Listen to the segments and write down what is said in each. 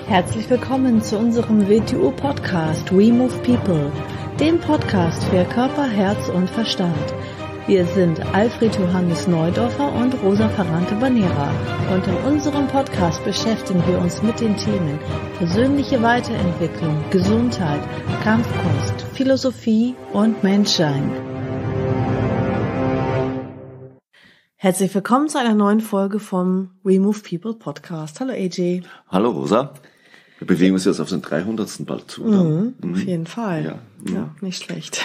Herzlich willkommen zu unserem WTU-Podcast We Move People, dem Podcast für Körper, Herz und Verstand. Wir sind Alfred Johannes Neudorfer und Rosa Ferrante-Banera und in unserem Podcast beschäftigen wir uns mit den Themen persönliche Weiterentwicklung, Gesundheit, Kampfkunst, Philosophie und Menschsein. Herzlich willkommen zu einer neuen Folge vom We Move People Podcast. Hallo AJ. Hallo Rosa. Wir bewegen uns jetzt auf den 300. bald zu. Auf jeden Fall. Ja, nicht schlecht.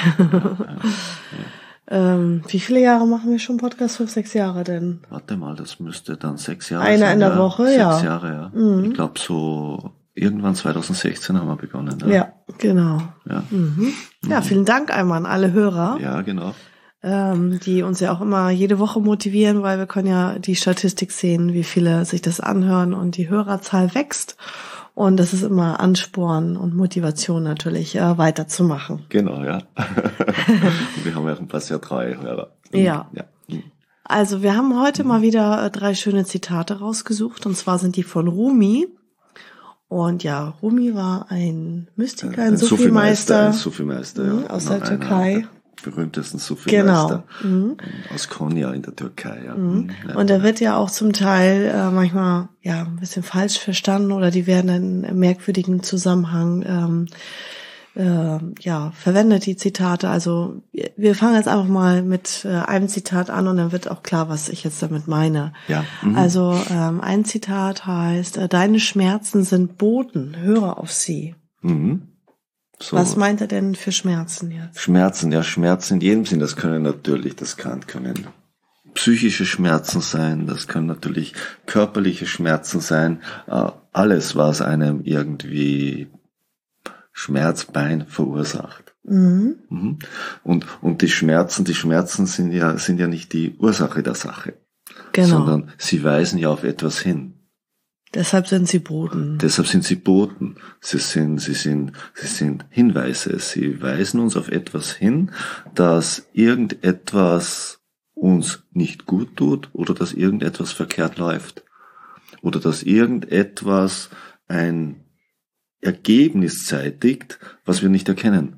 Wie viele Jahre machen wir schon Podcast? 5, 6 Jahre denn? Warte mal, das müsste dann 6 Jahre sein. Einer in der Woche, 6 Jahre, ja. Ich glaube so irgendwann 2016 haben wir begonnen. Ja, genau. Ja, vielen Dank einmal an alle Hörer. Ja, genau. Die uns ja auch immer jede Woche motivieren, weil wir können ja die Statistik sehen, wie viele sich das anhören und die Hörerzahl wächst. Und das ist immer Ansporn und Motivation natürlich, weiterzumachen. Genau, ja. Und wir haben ja ein paar sehr treue Hörer. Ja. Also wir haben heute mal wieder 3 schöne Zitate rausgesucht. Und zwar sind die von Rumi. Und ja, Rumi war ein Mystiker, ein Sufi-Meister. Ein Sufi-Meister, aus der Türkei. Berühmtesten Sufi-Meister aus Konya in der Türkei. Ja. Und er wird ja auch zum Teil manchmal ein bisschen falsch verstanden oder die werden in einem merkwürdigen Zusammenhang verwendet, die Zitate. Also wir fangen jetzt einfach mal mit einem Zitat an und dann wird auch klar, was ich jetzt damit meine. Ja. Also ein Zitat heißt, deine Schmerzen sind Boten, höre auf sie. So. Was meint er denn für Schmerzen jetzt? Schmerzen in jedem Sinn. Das können psychische Schmerzen sein, das können natürlich körperliche Schmerzen sein. Alles, was einem irgendwie Schmerzbein verursacht. Und die Schmerzen sind ja nicht die Ursache der Sache. Genau. Sondern sie weisen ja auf etwas hin. Deshalb sind sie Boten. Sie sind Hinweise. Sie weisen uns auf etwas hin, dass irgendetwas uns nicht gut tut oder dass irgendetwas verkehrt läuft. Oder dass irgendetwas ein Ergebnis zeitigt, was wir nicht erkennen.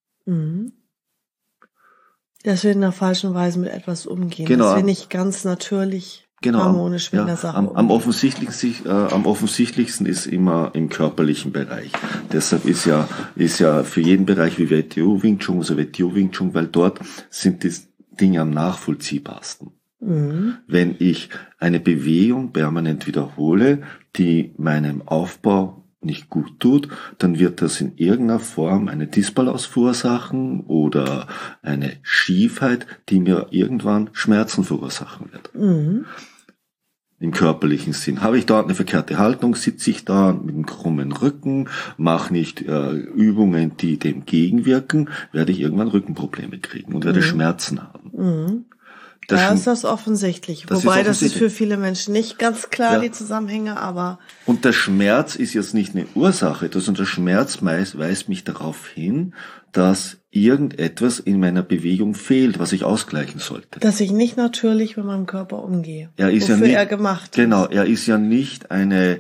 Dass wir in der falschen Weise mit etwas umgehen. Genau. Dass wir nicht ganz natürlich harmonisch mit der Sache am offensichtlichsten ist immer im körperlichen Bereich. Deshalb ist ja für jeden Bereich wie WTO Wing Chun, weil dort sind die Dinge am nachvollziehbarsten. Wenn ich eine Bewegung permanent wiederhole, die meinem Aufbau nicht gut tut, dann wird das in irgendeiner Form eine Disbalance verursachen oder eine Schiefheit, die mir irgendwann Schmerzen verursachen wird. Im körperlichen Sinn. Habe ich dort eine verkehrte Haltung, sitze ich da mit einem krummen Rücken, mache nicht Übungen, die dem gegenwirken, werde ich irgendwann Rückenprobleme kriegen und werde Schmerzen haben. Da ist das offensichtlich. Wobei das ist für viele Menschen nicht ganz klar, die Zusammenhänge, aber... Und der Schmerz ist jetzt nicht eine Ursache, sondern der Schmerz weist mich darauf hin, dass irgendetwas in meiner Bewegung fehlt, was ich ausgleichen sollte. Dass ich nicht natürlich mit meinem Körper umgehe. Er Gemacht ist. Genau, er ist ja nicht eine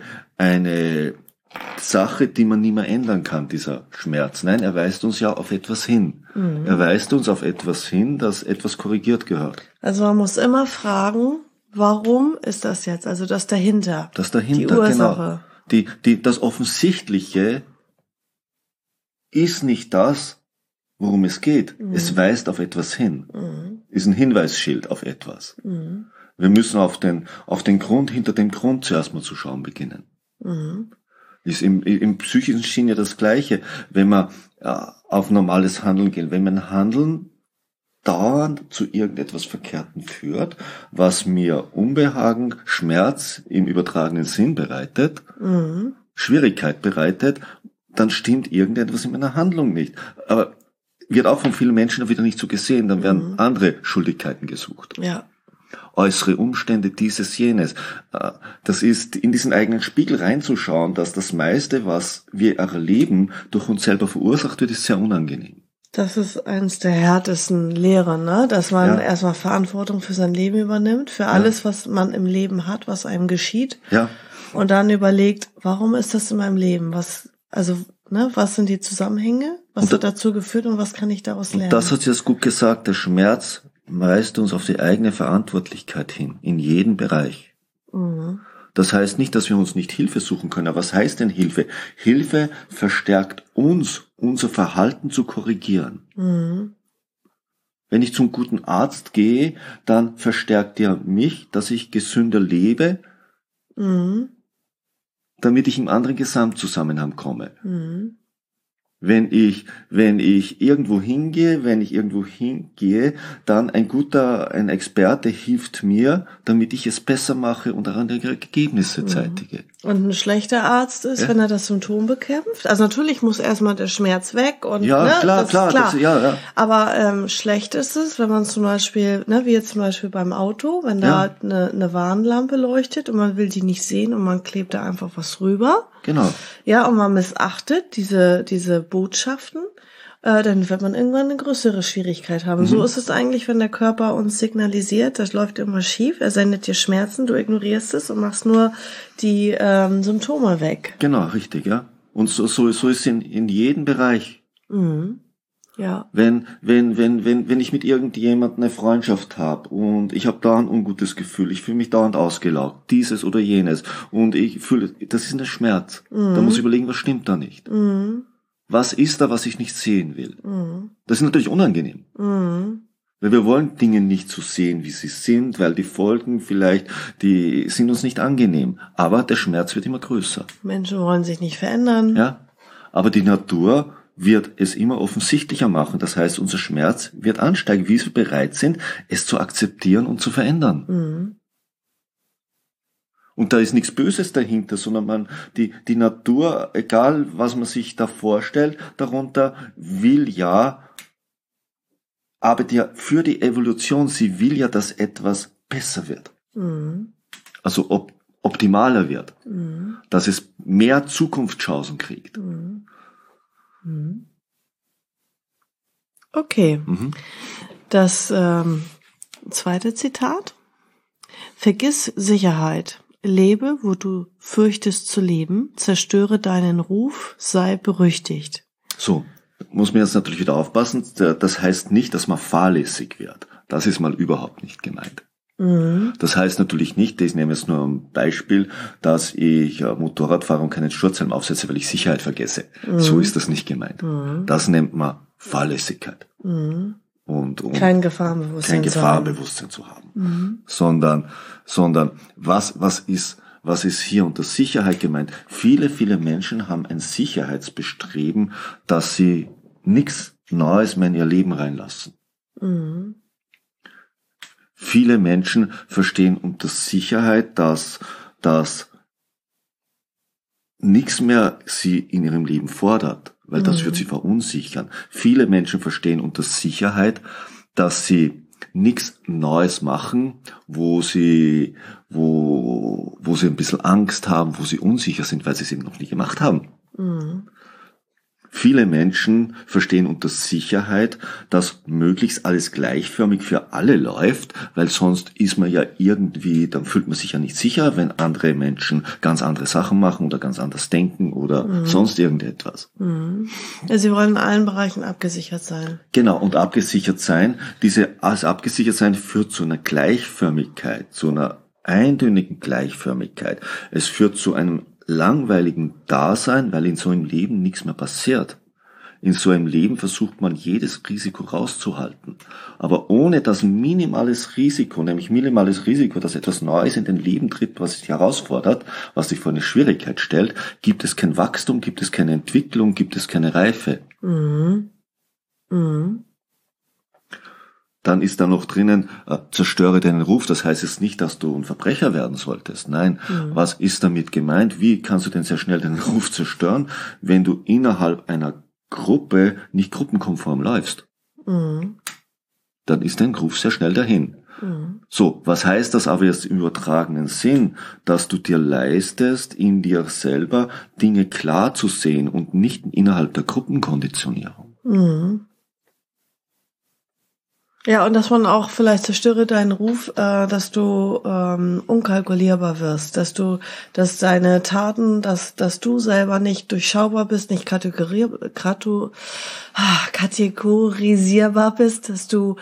Sache, die man nie mehr ändern kann, dieser Schmerz. Nein, er weist uns ja auf etwas hin. Er weist uns auf etwas hin, dass etwas korrigiert gehört. Also man muss immer fragen, warum ist das jetzt? Also das dahinter. Die Ursache. Genau. Das Offensichtliche ist nicht das, worum es geht. Es weist auf etwas hin. Ist ein Hinweisschild auf etwas. Wir müssen auf den Grund, hinter dem Grund zuerst mal zu schauen beginnen. Ist im psychischen Sinn ja das Gleiche, wenn wir auf normales Handeln gehen. Wenn mein Handeln dauernd zu irgendetwas Verkehrten führt, was mir Unbehagen, Schmerz im übertragenen Sinn bereitet, Schwierigkeit bereitet, dann stimmt irgendetwas in meiner Handlung nicht. Aber wird auch von vielen Menschen wieder nicht so gesehen, dann werden andere Schuldigkeiten gesucht. Ja. Äußere Umstände, dieses, jenes. Das ist, in diesen eigenen Spiegel reinzuschauen, dass das meiste, was wir erleben, durch uns selber verursacht wird, ist sehr unangenehm. Das ist eines der härtesten Lehren, ne? Dass man erstmal Verantwortung für sein Leben übernimmt, für alles, was man im Leben hat, was einem geschieht. Ja. Und dann überlegt, warum ist das in meinem Leben? Was sind die Zusammenhänge? Was hat dazu geführt und was kann ich daraus lernen? Das hat sie jetzt gut gesagt, der Schmerz weist uns auf die eigene Verantwortlichkeit hin, in jedem Bereich. Mhm. Das heißt nicht, dass wir uns nicht Hilfe suchen können. Aber was heißt denn Hilfe? Hilfe verstärkt uns, unser Verhalten zu korrigieren. Mhm. Wenn ich zum guten Arzt gehe, dann verstärkt er mich, dass ich gesünder lebe, damit ich im anderen Gesamtzusammenhang komme. Mhm. Wenn ich irgendwo hingehe, dann ein Experte hilft mir, damit ich es besser mache und andere Ergebnisse zeitige. Und ein schlechter Arzt ist, wenn er das Symptom bekämpft. Also natürlich muss erstmal der Schmerz weg und klar. Aber schlecht ist es, wenn man zum Beispiel, wie jetzt zum Beispiel beim Auto, wenn da eine Warnlampe leuchtet und man will die nicht sehen und man klebt da einfach was rüber. Genau. Ja, und man missachtet diese Botschaften, dann wird man irgendwann eine größere Schwierigkeit haben. So ist es eigentlich, wenn der Körper uns signalisiert, das läuft immer schief, er sendet dir Schmerzen, du ignorierst es und machst nur die Symptome weg. Genau, richtig, ja. Und so ist es in jedem Bereich. Mhm. Ja. Wenn ich mit irgendjemandem eine Freundschaft habe und ich habe da ein ungutes Gefühl, ich fühle mich dauernd ausgelaugt, dieses oder jenes und ich fühle, das ist ein Schmerz. Da muss ich überlegen, was stimmt da nicht. Was ist da, was ich nicht sehen will? Das ist natürlich unangenehm. Weil wir wollen Dinge nicht so sehen, wie sie sind, weil die Folgen vielleicht, die sind uns nicht angenehm. Aber der Schmerz wird immer größer. Menschen wollen sich nicht verändern. Ja, aber die Natur wird es immer offensichtlicher machen. Das heißt, unser Schmerz wird ansteigen, wie wir bereit sind, es zu akzeptieren und zu verändern. Und da ist nichts Böses dahinter, sondern die Natur, egal was man sich da vorstellt, darunter arbeitet ja für die Evolution. Sie will ja, dass etwas besser wird. Also optimaler wird. Dass es mehr Zukunftschancen kriegt. Okay. Das zweite Zitat. Vergiss Sicherheit. Lebe, wo du fürchtest zu leben. Zerstöre deinen Ruf. Sei berüchtigt. So, muss man jetzt natürlich wieder aufpassen. Das heißt nicht, dass man fahrlässig wird. Das ist mal überhaupt nicht gemeint. Das heißt natürlich nicht, ich nehme jetzt nur ein Beispiel, dass ich Motorrad fahre und keinen Schutzhelm aufsetze, weil ich Sicherheit vergesse. So ist das nicht gemeint. Das nennt man Fahrlässigkeit. Und kein Gefahrenbewusstsein zu haben. Sondern was ist hier unter Sicherheit gemeint? Viele Menschen haben ein Sicherheitsbestreben, dass sie nichts Neues mehr in ihr Leben reinlassen. Viele Menschen verstehen unter Sicherheit, dass nichts mehr sie in ihrem Leben fordert, weil das wird sie verunsichern. Viele Menschen verstehen unter Sicherheit, dass sie nichts Neues machen, wo sie ein bisschen Angst haben, wo sie unsicher sind, weil sie es eben noch nie gemacht haben. Viele Menschen verstehen unter Sicherheit, dass möglichst alles gleichförmig für alle läuft, weil sonst ist man ja irgendwie, dann fühlt man sich ja nicht sicher, wenn andere Menschen ganz andere Sachen machen oder ganz anders denken oder sonst irgendetwas. Ja, sie wollen in allen Bereichen abgesichert sein. Genau, und abgesichert sein, abgesichert sein führt zu einer Gleichförmigkeit, zu einer eintönigen Gleichförmigkeit. Es führt zu einem langweiligen Dasein, weil in so einem Leben nichts mehr passiert. In so einem Leben versucht man jedes Risiko rauszuhalten. Aber ohne das minimales Risiko, dass etwas Neues in dein Leben tritt, was dich herausfordert, was dich vor eine Schwierigkeit stellt, gibt es kein Wachstum, gibt es keine Entwicklung, gibt es keine Reife. Dann ist da noch drinnen, zerstöre deinen Ruf. Das heißt jetzt nicht, dass du ein Verbrecher werden solltest. Nein, was ist damit gemeint? Wie kannst du denn sehr schnell deinen Ruf zerstören, wenn du innerhalb einer Gruppe nicht gruppenkonform läufst? Dann ist dein Ruf sehr schnell dahin. So, was heißt das aber jetzt im übertragenen Sinn? Dass du dir leistest, in dir selber Dinge klar zu sehen und nicht innerhalb der Gruppenkonditionierung. Ja, und dass man auch vielleicht zerstöre deinen Ruf, dass du unkalkulierbar wirst, dass deine Taten, dass du selber nicht durchschaubar bist, nicht kategorisierbar bist, dass du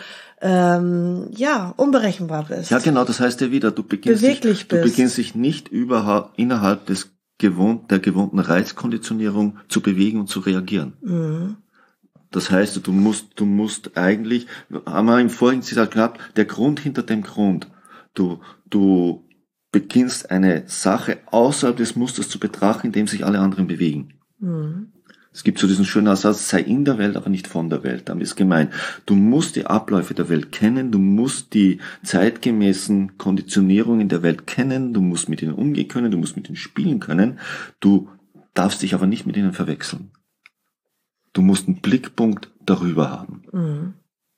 unberechenbar bist. Ja, genau, das heißt ja wieder, du beginnst dich nicht innerhalb der gewohnten Reizkonditionierung zu bewegen und zu reagieren. Mhm. Das heißt, du musst eigentlich, haben wir im vorigen Zitat gehabt, der Grund hinter dem Grund. Du beginnst eine Sache außerhalb des Musters zu betrachten, in dem sich alle anderen bewegen. Mhm. Es gibt so diesen schönen Satz, sei in der Welt, aber nicht von der Welt. Damit ist gemeint, du musst die Abläufe der Welt kennen, du musst die zeitgemäßen Konditionierungen der Welt kennen, du musst mit ihnen umgehen können, du musst mit ihnen spielen können, du darfst dich aber nicht mit ihnen verwechseln. Du musst einen Blickpunkt darüber haben. Mhm.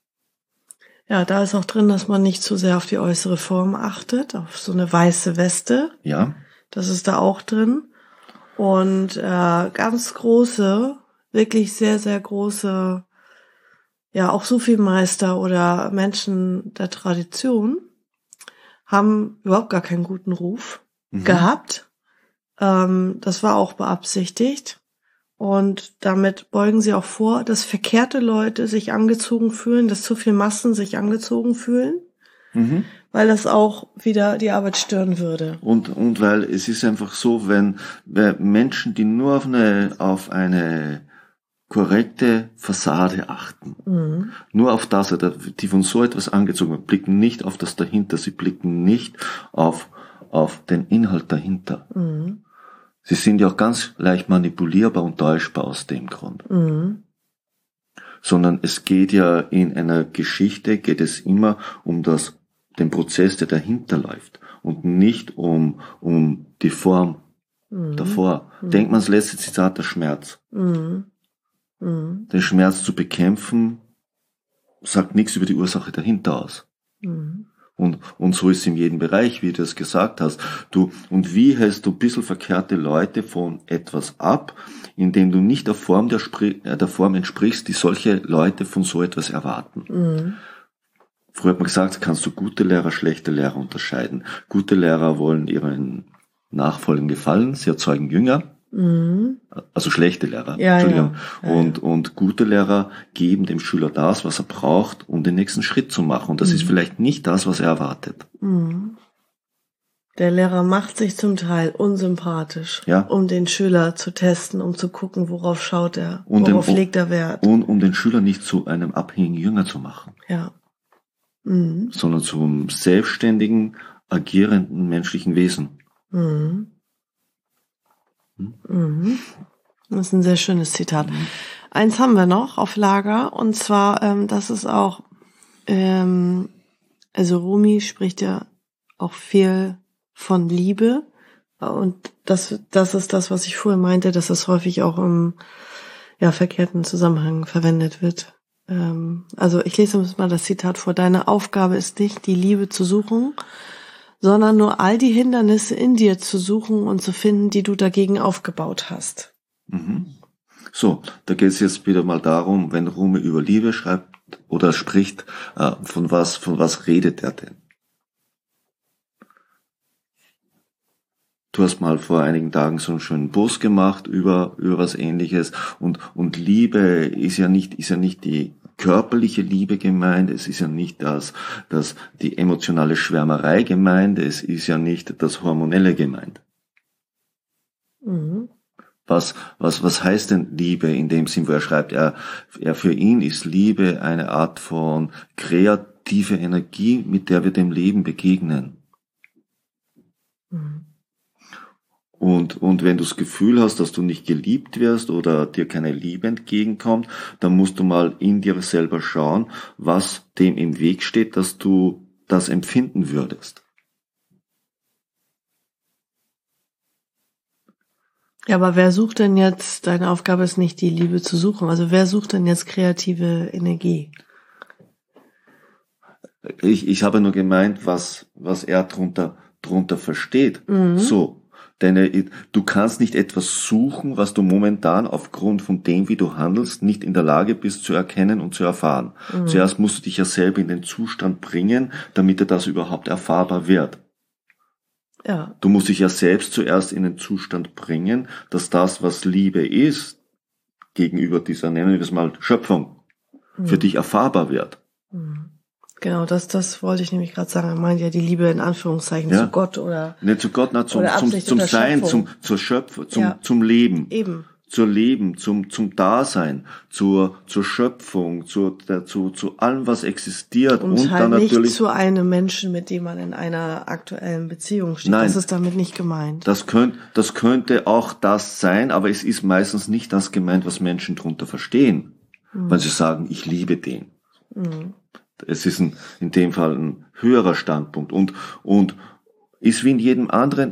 Ja, da ist auch drin, dass man nicht zu sehr auf die äußere Form achtet, auf so eine weiße Weste. Ja. Das ist da auch drin. Und ganz große, wirklich sehr, sehr große, ja auch Sufi-Meister oder Menschen der Tradition haben überhaupt gar keinen guten Ruf gehabt. Das war auch beabsichtigt. Und damit beugen sie auch vor, dass verkehrte Leute sich angezogen fühlen, dass zu viele Massen sich angezogen fühlen, weil das auch wieder die Arbeit stören würde. Und weil es ist einfach so, wenn Menschen, die nur auf eine korrekte Fassade achten, nur auf das, die von so etwas angezogen werden, blicken nicht auf das dahinter, sie blicken nicht auf den Inhalt dahinter. Mhm. Sie sind ja auch ganz leicht manipulierbar und täuschbar aus dem Grund. Mhm. Sondern es geht ja in einer Geschichte, geht es immer um den Prozess, der dahinter läuft und nicht um die Form davor. Denkt man das letzte Zitat, der Schmerz. Den Schmerz zu bekämpfen, sagt nichts über die Ursache dahinter aus. Und so ist es in jedem Bereich, wie du es gesagt hast. Und wie hältst du ein bisschen verkehrte Leute von etwas ab, indem du nicht der Form entsprichst, die solche Leute von so etwas erwarten. Früher hat man gesagt, kannst du gute Lehrer, schlechte Lehrer unterscheiden. Gute Lehrer wollen ihren Nachfolgern gefallen, sie erzeugen Jünger. Also schlechte Lehrer, Entschuldigung. Ja. Und gute Lehrer geben dem Schüler das, was er braucht, um den nächsten Schritt zu machen. Und das ist vielleicht nicht das, was er erwartet. Der Lehrer macht sich zum Teil unsympathisch, um den Schüler zu testen, um zu gucken, worauf schaut er, worauf legt er Wert. Und um den Schüler nicht zu einem abhängigen Jünger zu machen. Ja. Sondern zum selbstständigen, agierenden menschlichen Wesen. Das ist ein sehr schönes Zitat. Eins haben wir noch auf Lager, und zwar, das ist auch, also Rumi spricht ja auch viel von Liebe, und das ist das, was ich vorher meinte, dass das häufig auch im verkehrten Zusammenhang verwendet wird. Also ich lese uns mal das Zitat vor: Deine Aufgabe ist nicht, die Liebe zu suchen, sondern nur all die Hindernisse in dir zu suchen und zu finden, die du dagegen aufgebaut hast. So, da geht es jetzt wieder mal darum, wenn Rumi über Liebe schreibt oder spricht, von was redet er denn? Du hast mal vor einigen Tagen so einen schönen Post gemacht über was Ähnliches, und Liebe ist ja nicht die körperliche Liebe gemeint, es ist ja nicht die emotionale Schwärmerei gemeint, es ist ja nicht das Hormonelle gemeint. Was heißt denn Liebe in dem Sinn, wo er schreibt, für ihn ist Liebe eine Art von kreative Energie, mit der wir dem Leben begegnen. Und wenn du das Gefühl hast, dass du nicht geliebt wirst oder dir keine Liebe entgegenkommt, dann musst du mal in dir selber schauen, was dem im Weg steht, dass du das empfinden würdest. Ja, aber wer sucht denn jetzt, deine Aufgabe ist nicht, die Liebe zu suchen, also wer sucht denn jetzt kreative Energie? Ich habe nur gemeint, was er drunter versteht. So. Du kannst nicht etwas suchen, was du momentan aufgrund von dem, wie du handelst, nicht in der Lage bist zu erkennen und zu erfahren. Zuerst musst du dich ja selber in den Zustand bringen, damit dir das überhaupt erfahrbar wird. Ja. Du musst dich ja selbst zuerst in den Zustand bringen, dass das, was Liebe ist, gegenüber dieser, nennen wir es mal, Schöpfung, für dich erfahrbar wird. Genau, das wollte ich nämlich gerade sagen. Er meint ja die Liebe in Anführungszeichen zu Gott oder... Nicht zu Gott, zum Sein, zur Schöpfung, zum Leben. Eben. Zum Leben, zum Dasein, zur Schöpfung, zu allem, was existiert. Und halt dann nicht natürlich zu einem Menschen, mit dem man in einer aktuellen Beziehung steht. Nein, das ist damit nicht gemeint. Das könnte auch das sein, aber es ist meistens nicht das gemeint, was Menschen darunter verstehen. Wenn sie sagen, ich liebe den. Es ist in dem Fall ein höherer Standpunkt und ist wie in jedem anderen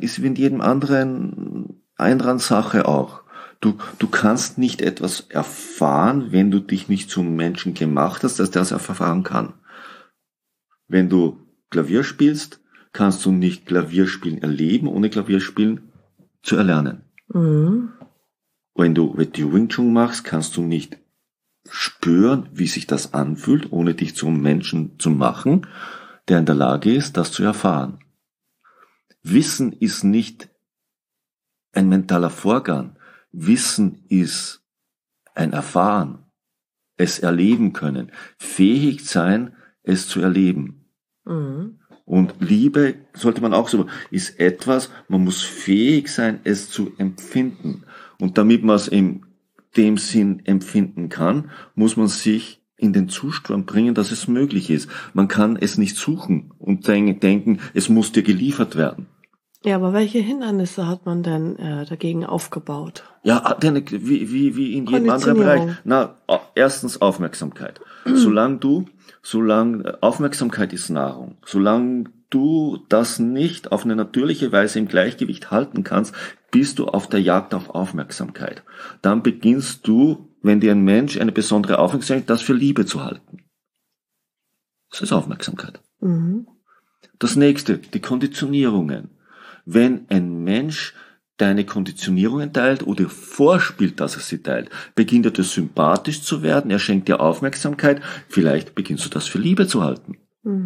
Sache auch. Du kannst nicht etwas erfahren, wenn du dich nicht zum Menschen gemacht hast, dass der es erfahren kann. Wenn du Klavier spielst, kannst du nicht Klavierspielen erleben, ohne Klavierspielen zu erlernen. Wenn du Wing Chun machst, kannst du nicht spüren, wie sich das anfühlt, ohne dich zum Menschen zu machen, der in der Lage ist, das zu erfahren. Wissen ist nicht ein mentaler Vorgang. Wissen ist ein Erfahren, es erleben können, fähig sein, es zu erleben. Und Liebe, sollte man auch so, ist etwas, man muss fähig sein, es zu empfinden. Und damit man es in dem Sinn empfinden kann, muss man sich in den Zustand bringen, dass es möglich ist. Man kann es nicht suchen und denken, es muss dir geliefert werden. Ja, aber welche Hindernisse hat man denn dagegen aufgebaut? Ja, wie in jedem anderen Bereich. Erstens Aufmerksamkeit. Solange Aufmerksamkeit ist Nahrung. Solange du das nicht auf eine natürliche Weise im Gleichgewicht halten kannst, bist du auf der Jagd auf Aufmerksamkeit. Dann beginnst du, wenn dir ein Mensch eine besondere Aufmerksamkeit, das für Liebe zu halten. Das ist Aufmerksamkeit. Das nächste, die Konditionierungen. Wenn ein Mensch deine Konditionierungen teilt oder vorspielt, dass er sie teilt, beginnt er dir sympathisch zu werden, er schenkt dir Aufmerksamkeit, vielleicht beginnst du das für Liebe zu halten.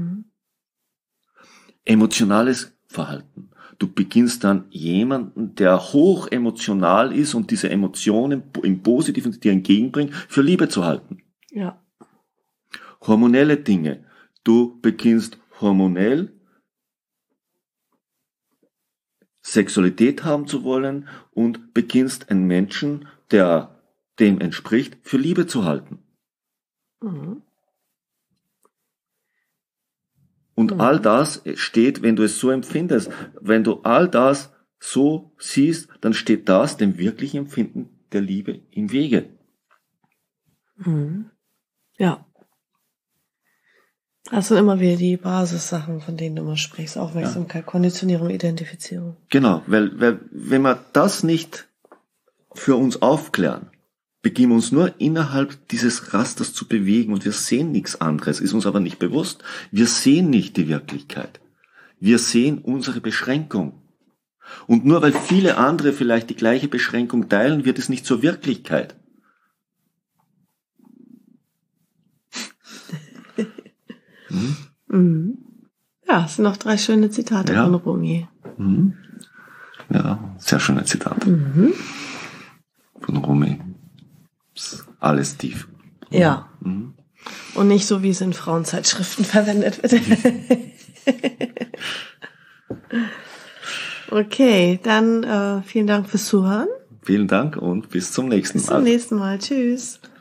Emotionales Verhalten. Du beginnst dann jemanden, der hoch emotional ist und diese Emotionen im Positiven dir entgegenbringt, für Liebe zu halten. Ja. Hormonelle Dinge. Du beginnst hormonell Sexualität haben zu wollen und beginnst einen Menschen, der dem entspricht, für Liebe zu halten. Und all das steht, wenn du es so empfindest, wenn du all das so siehst, dann steht das dem wirklichen Empfinden der Liebe im Wege. Ja. Das sind immer wieder die Basissachen, von denen du immer sprichst. Aufmerksamkeit, Konditionierung, Identifizierung. Genau, weil wenn wir das nicht für uns aufklären, beginnen wir uns nur innerhalb dieses Rasters zu bewegen und wir sehen nichts anderes, ist uns aber nicht bewusst. Wir sehen nicht die Wirklichkeit. Wir sehen unsere Beschränkung. Und nur weil viele andere vielleicht die gleiche Beschränkung teilen, wird es nicht zur Wirklichkeit. Ja, es sind noch 3 schöne Zitate von Rumi. Ja, sehr schöne Zitate. Von Rumi. Alles tief. Ja. Und nicht so, wie es in Frauenzeitschriften verwendet wird. Okay, dann vielen Dank fürs Zuhören. Vielen Dank und bis zum nächsten Mal. Bis zum nächsten Mal. Tschüss.